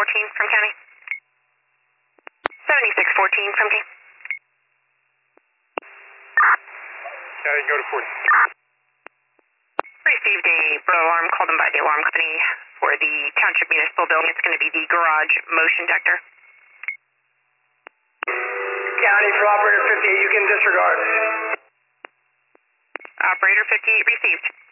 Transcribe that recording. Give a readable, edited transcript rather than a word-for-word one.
from county. 7614 from county. County, go to 40. Received a burglar alarm called in by the alarm company for the township municipal building. It's going to be the garage motion detector. County for operator 58, you can disregard. Operator 58 received.